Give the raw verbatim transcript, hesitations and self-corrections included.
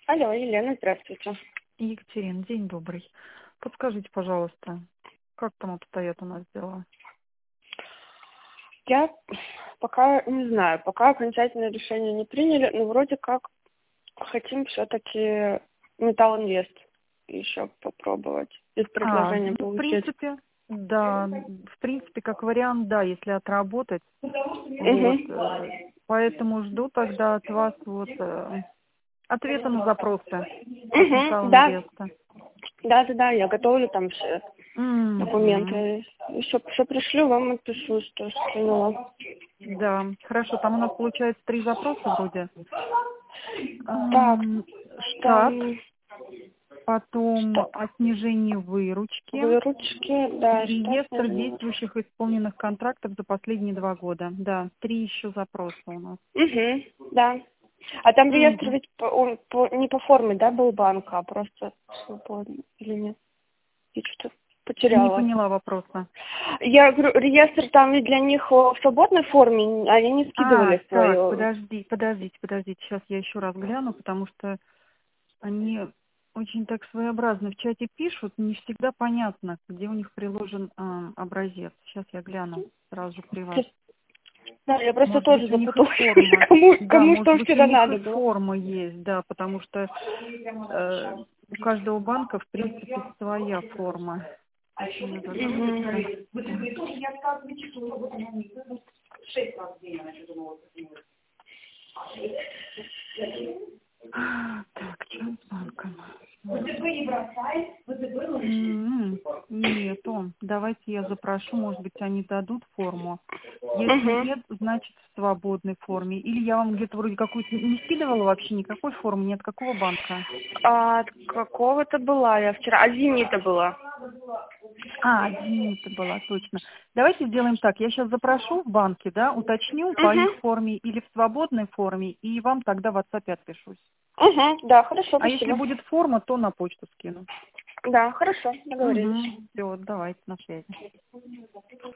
Алло, Елена, здравствуйте. Екатерина, день добрый. Подскажите, пожалуйста, как там обстоят у нас дела? Я пока не знаю, пока окончательное решение не приняли, но вроде как хотим все-таки Металлинвест еще попробовать, из А, предложения ну, в получить. принципе, да, в принципе, как вариант, да, если отработать, вот, Угу. э, поэтому жду тогда от вас вот э, ответа на запросы от Угу, да, Металлинвеста. да, да, да, я готовлю там все Мгм. документы. Еще, все пришлю, вам отпишу, что скинула. Да, хорошо, там у нас получается три запроса вроде. Так, Ам, Штат, там потом что? о снижении выручки Выручки, и да, реестр штатные. действующих исполненных контрактов за последние два года. Да, три еще запроса у нас. Угу, да. А там реестр Мгм. ведь по- он по- не по форме, да, был банка, а просто свободный или нет? Я что-то Не потеряла. поняла вопроса. Я говорю, реестр там ведь для них в свободной форме, они не А, скидывали так, свою. подожди, подождите, подождите. Сейчас я еще раз гляну, потому что они очень так своеобразно в чате пишут, не всегда понятно, где у них приложен а, образец. Сейчас я гляну сразу же при вас. Да, я просто Может тоже быть, у них и запуталась, форма. кому, Да, кому может что быть, у вчера них и надо было. форма есть, да, потому что э, у каждого банка, в принципе, своя форма. Сейчас у меня загрузится. Так, так, что с банком? М, Нету. Давайте я запрошу, может быть, они дадут форму. Если Угу. нет, значит в свободной форме. Или я вам где-то вроде какую-то не скидывала вообще никакой формы, ни от какого банка. А от какого-то была я вчера, а зимней-то была. А, Зенита была, точно. Давайте сделаем так. Я сейчас запрошу в банке, да, уточню по их Угу. форме или в свободной форме, и вам тогда в WhatsApp отпишусь. Угу, да, хорошо, А если спасибо. будет форма, то на почту скину. Да, хорошо, договорились. Угу. Все, давайте на связи.